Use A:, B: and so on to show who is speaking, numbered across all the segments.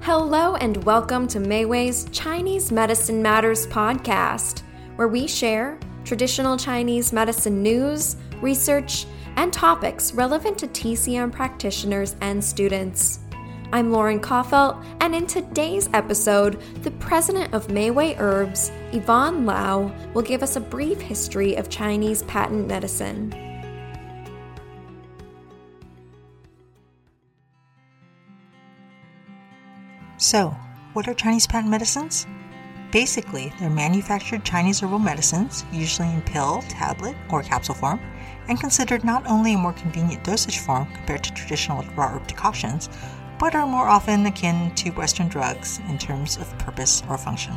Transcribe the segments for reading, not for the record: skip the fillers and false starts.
A: Hello and welcome to Meiwei's Chinese Medicine Matters podcast, where we share traditional Chinese medicine news, research, and topics relevant to TCM practitioners and students. I'm Lauren Kaufelt, and in today's episode, the president of Meiwei Herbs, Yvonne Lau, will give us a brief history of Chinese patent medicine.
B: So, what are Chinese patent medicines? Basically, they're manufactured Chinese herbal medicines, usually in pill, tablet, or capsule form, and considered not only a more convenient dosage form compared to traditional raw herb decoctions, but are more often akin to Western drugs in terms of purpose or function.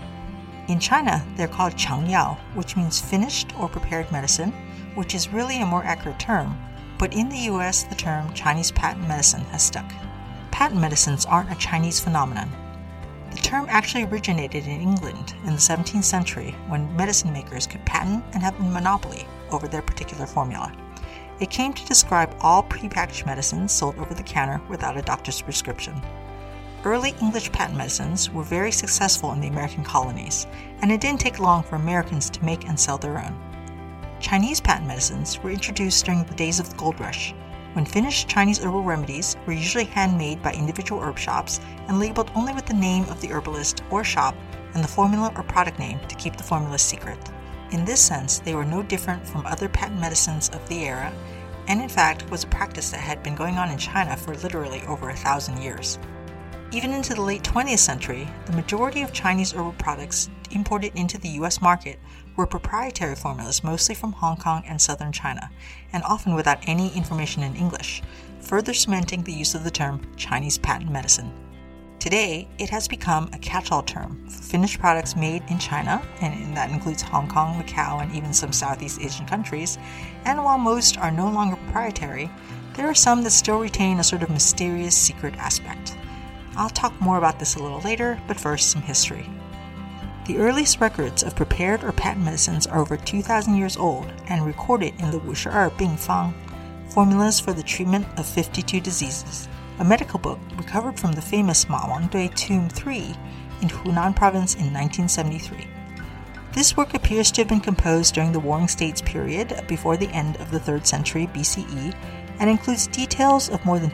B: In China, they're called changyao, which means finished or prepared medicine, which is really a more accurate term, but in the US, the term Chinese patent medicine has stuck. Patent medicines aren't a Chinese phenomenon. The term actually originated in England in the 17th century when medicine makers could patent and have a monopoly over their particular formula. It came to describe all prepackaged medicines sold over the counter without a doctor's prescription. Early English patent medicines were very successful in the American colonies, and it didn't take long for Americans to make and sell their own. Chinese patent medicines were introduced during the days of the gold rush, when finished Chinese herbal remedies were usually handmade by individual herb shops and labeled only with the name of the herbalist or shop and the formula or product name to keep the formula secret. In this sense, they were no different from other patent medicines of the era, and in fact was a practice that had been going on in China for literally over 1,000 years. Even into the late 20th century, the majority of Chinese herbal products imported into the US market were proprietary formulas mostly from Hong Kong and southern China, and often without any information in English, further cementing the use of the term Chinese patent medicine. Today, it has become a catch-all term for finished products made in China, and that includes Hong Kong, Macau, and even some Southeast Asian countries, and while most are no longer proprietary, there are some that still retain a sort of mysterious secret aspect. I'll talk more about this a little later, but first, some history. The earliest records of prepared or patent medicines are over 2,000 years old and recorded in the 52 Bing Fang, Formulas for the Treatment of 52 Diseases, a medical book recovered from the famous Ma Wangdui Tomb 3 in Hunan Province in 1973. This work appears to have been composed during the Warring States period before the end of the 3rd century BCE and includes details of more than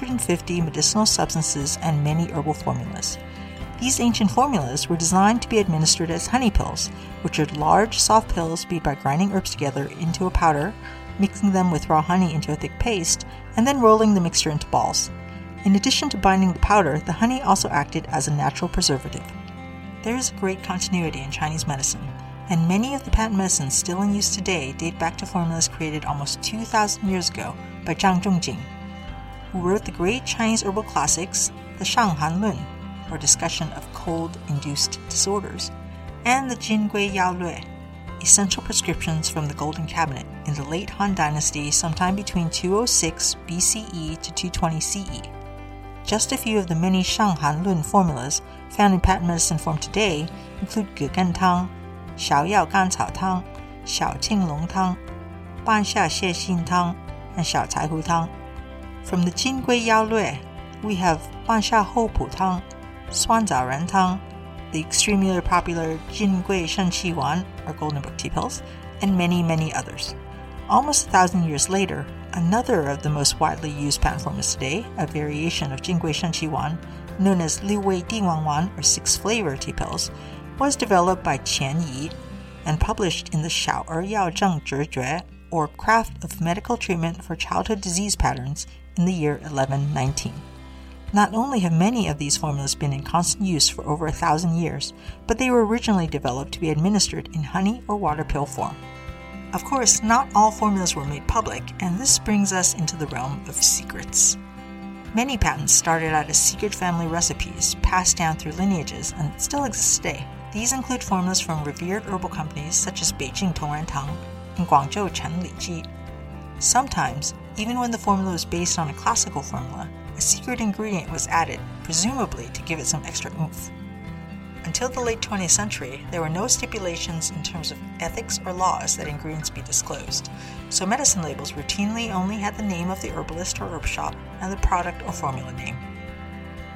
B: 250 medicinal substances and many herbal formulas. These ancient formulas were designed to be administered as honey pills, which are large, soft pills made by grinding herbs together into a powder, mixing them with raw honey into a thick paste, and then rolling the mixture into balls. In addition to binding the powder, the honey also acted as a natural preservative. There is a great continuity in Chinese medicine, and many of the patent medicines still in use today date back to formulas created almost 2,000 years ago by Zhang Zhongjing, who wrote the great Chinese herbal classics, the Shanghan Lun, or discussion of cold-induced disorders, and the Jingui Yao Lue, essential prescriptions from the Golden Cabinet in the late Han Dynasty sometime between 206 BCE to 220 CE. Just a few of the many Shanghan Lun formulas found in patent medicine form today include Gegan Tang, Xiaoyao Gancao Tang, Xiaoqinglong Tang, Banxia Xiexin Tang, and Xiaocaihu Tang. From the Jingui Yao Lue, we have Banxia Houpu Tang, Suanzao Tang, the extremely popular Jingui Shenqi Wan, or Golden Book tea pills, and many, many others. Almost 1,000 years later, another of the most widely used patent formulas today, a variation of Jingui Shenqi Wan, known as Liu Wei Diwan Wan, or 6-flavor tea pills, was developed by Qian Yi and published in the Xiao Yao Zheng Zhijue, or Craft of Medical Treatment for Childhood Disease Patterns, in the year 1119. Not only have many of these formulas been in constant use for over 1,000 years, but they were originally developed to be administered in honey or water pill form. Of course, not all formulas were made public, and this brings us into the realm of secrets. Many patents started out as secret family recipes passed down through lineages and still exist today. These include formulas from revered herbal companies such as Beijing Tongran and Guangzhou Chen Li Ji. Sometimes, even when the formula was based on a classical formula, a secret ingredient was added, presumably to give it some extra oomph. Until the late 20th century, there were no stipulations in terms of ethics or laws that ingredients be disclosed, so medicine labels routinely only had the name of the herbalist or herb shop and the product or formula name.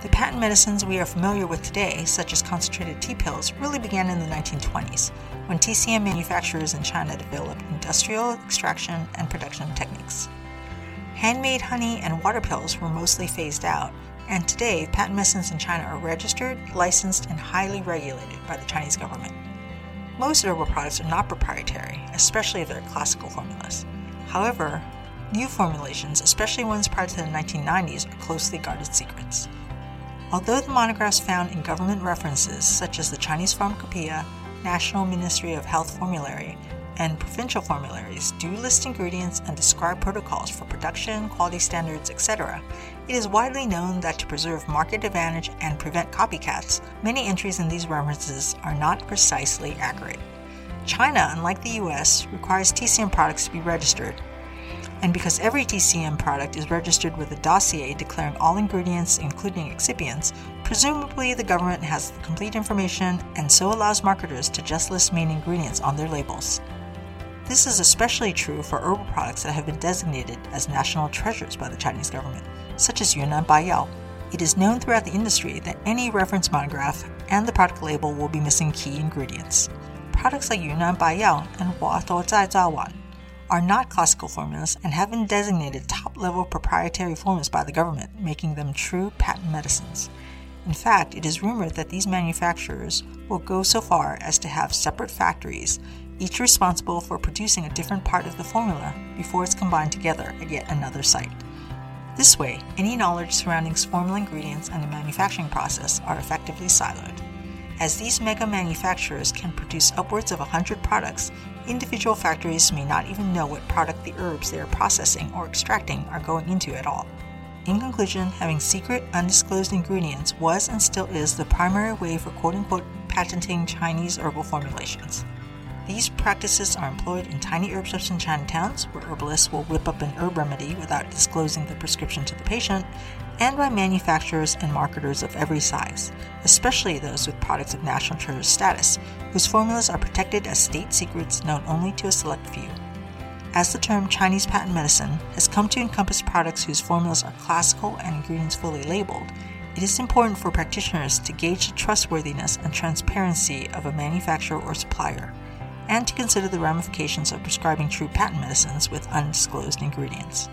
B: The patent medicines we are familiar with today, such as concentrated tea pills, really began in the 1920s, when TCM manufacturers in China developed industrial extraction and production techniques. Handmade honey and water pills were mostly phased out, and today patent medicines in China are registered, licensed, and highly regulated by the Chinese government. Most herbal products are not proprietary, especially if they're classical formulas. However, new formulations, especially ones prior to the 1990s, are closely guarded secrets. Although the monographs found in government references such as the Chinese Pharmacopoeia, National Ministry of Health Formulary, and provincial formularies do list ingredients and describe protocols for production, quality standards, etc., it is widely known that to preserve market advantage and prevent copycats, many entries in these references are not precisely accurate. China, unlike the US, requires TCM products to be registered, and because every TCM product is registered with a dossier declaring all ingredients, including excipients, presumably the government has the complete information and so allows marketers to just list main ingredients on their labels. This is especially true for herbal products that have been designated as national treasures by the Chinese government, such as Yunnan Baiyao. It is known throughout the industry that any reference monograph and the product label will be missing key ingredients. Products like Yunnan Baiyao and Hua Tuo Zai Zha Wan are not classical formulas and have been designated top-level proprietary formulas by the government, making them true patent medicines. In fact, it is rumored that these manufacturers will go so far as to have separate factories, each responsible for producing a different part of the formula before it's combined together at yet another site. This way, any knowledge surrounding formula ingredients and the manufacturing process are effectively siloed. As these mega manufacturers can produce upwards of 100 products, individual factories may not even know what product the herbs they are processing or extracting are going into at all. In conclusion, having secret, undisclosed ingredients was and still is the primary way for quote-unquote patenting Chinese herbal formulations. These practices are employed in tiny herb shops in Chinatowns, where herbalists will whip up an herb remedy without disclosing the prescription to the patient, and by manufacturers and marketers of every size, especially those with products of national treasure status, whose formulas are protected as state secrets known only to a select few. As the term Chinese patent medicine has come to encompass products whose formulas are classical and ingredients fully labeled, it is important for practitioners to gauge the trustworthiness and transparency of a manufacturer or supplier, and to consider the ramifications of prescribing true patent medicines with undisclosed ingredients.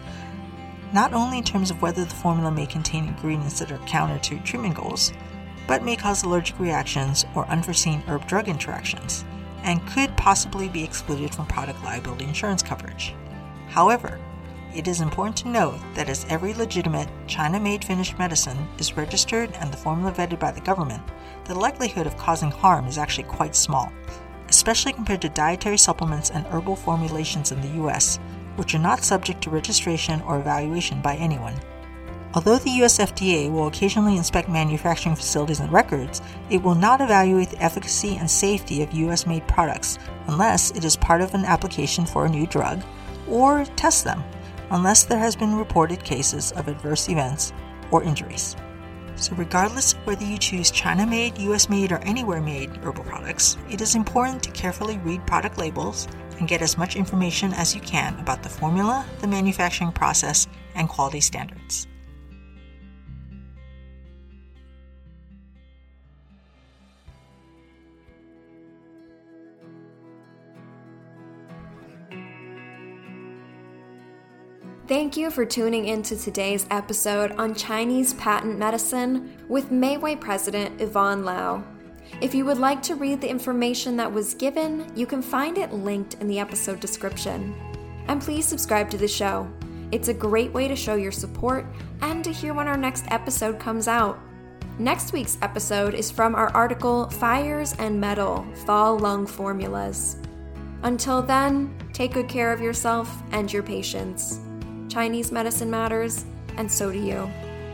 B: Not only in terms of whether the formula may contain ingredients that are counter to treatment goals, but may cause allergic reactions or unforeseen herb-drug interactions, and could possibly be excluded from product liability insurance coverage. However, it is important to note that as every legitimate China-made finished medicine is registered and the formula vetted by the government, the likelihood of causing harm is actually quite small, especially compared to dietary supplements and herbal formulations in the US, which are not subject to registration or evaluation by anyone. Although the US FDA will occasionally inspect manufacturing facilities and records, it will not evaluate the efficacy and safety of US-made products unless it is part of an application for a new drug, or test them, unless there has been reported cases of adverse events or injuries. So regardless of whether you choose China-made, US-made, or anywhere-made herbal products, it is important to carefully read product labels and get as much information as you can about the formula, the manufacturing process, and quality standards.
A: Thank you for tuning into today's episode on Chinese patent medicine with Meyway President Yvonne Lau. If you would like to read the information that was given, you can find it linked in the episode description. And please subscribe to the show. It's a great way to show your support and to hear when our next episode comes out. Next week's episode is from our article, Fires and Metal, Fall Lung Formulas. Until then, take good care of yourself and your patients. Chinese medicine matters, and so do you.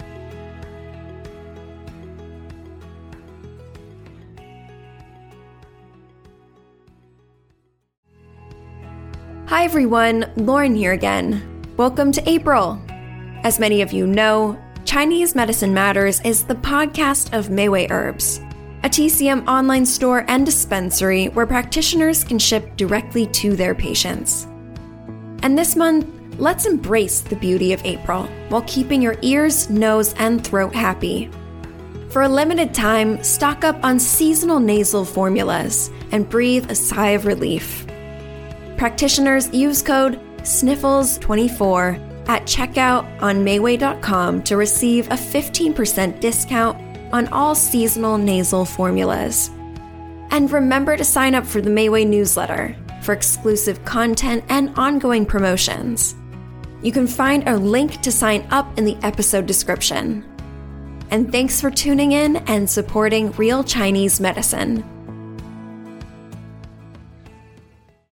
A: Hi everyone, Lauren here again. Welcome to April. As many of you know, Chinese Medicine Matters is the podcast of Meyway Herbs, a TCM online store and dispensary where practitioners can ship directly to their patients. And this month, let's embrace the beauty of April while keeping your ears, nose, and throat happy. For a limited time, stock up on seasonal nasal formulas and breathe a sigh of relief. Practitioners use code SNIFFLES24 at checkout on Mayway.com to receive a 15% discount on all seasonal nasal formulas. And remember to sign up for the Mayway newsletter for exclusive content and ongoing promotions. You can find a link to sign up in the episode description. And thanks for tuning in and supporting Real Chinese Medicine.